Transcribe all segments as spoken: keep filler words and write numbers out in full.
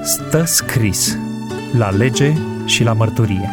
Stă scris la lege și la mărturie.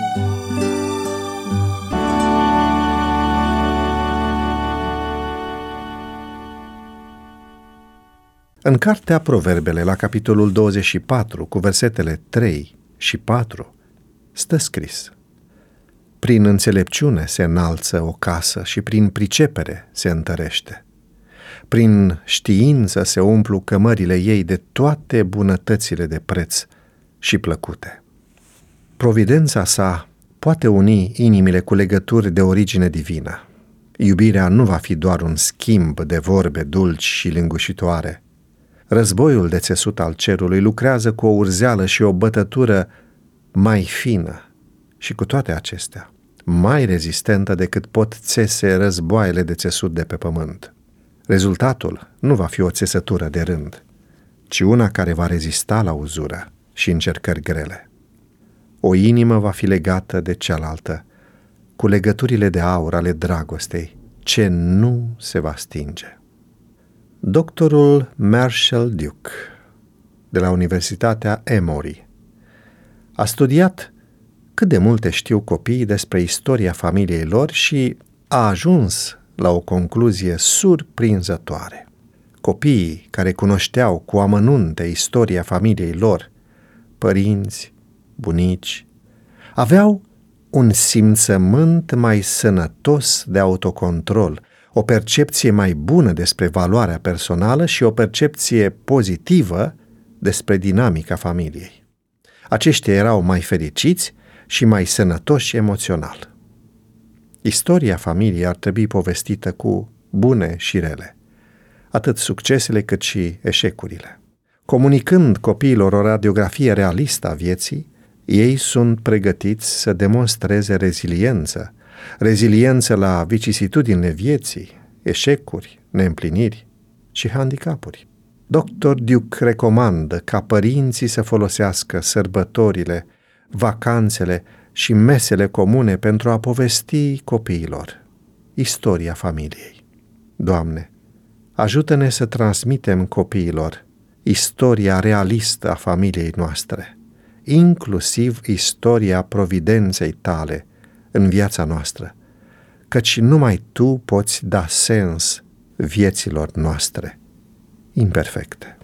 În cartea Proverbele, la capitolul douăzeci și patru, cu versetele trei și patru, stă scris: prin înțelepciune se înalță o casă și prin pricepere se întărește. Prin știință se umplu cămările ei de toate bunătățile de preț și plăcute. Providența sa poate uni inimile cu legături de origine divină. Iubirea nu va fi doar un schimb de vorbe dulci și lingușitoare. Războiul de țesut al cerului lucrează cu o urzeală și o bătătură mai fină și, cu toate acestea, mai rezistentă decât pot țese războaiele de țesut de pe pământ. Rezultatul nu va fi o țesătură de rând, ci una care va rezista la uzură și încercări grele. O inimă va fi legată de cealaltă, cu legăturile de aur ale dragostei, ce nu se va stinge. Doctorul Marshall Duke, de la Universitatea Emory, a studiat cât de multe știu copiii despre istoria familiei lor și a ajuns la o concluzie surprinzătoare. Copiii care cunoșteau cu amănunte istoria familiei lor, părinți, bunici, aveau un simțământ mai sănătos de autocontrol, o percepție mai bună despre valoarea personală și o percepție pozitivă despre dinamica familiei. Aceștia erau mai fericiți și mai sănătoși emoțional. Istoria familiei ar trebui povestită cu bune și rele, atât succesele cât și eșecurile. Comunicând copiilor o radiografie realistă a vieții, ei sunt pregătiți să demonstreze reziliență, reziliență la vicisitudinile vieții, eșecuri, neîmpliniri și handicapuri. doctor Duke recomandă ca părinții să folosească sărbătorile, vacanțele și mesele comune pentru a povesti copiilor istoria familiei. Doamne, ajută-ne să transmitem copiilor istoria realistă a familiei noastre, inclusiv istoria providenței Tale în viața noastră, căci numai Tu poți da sens vieților noastre imperfecte.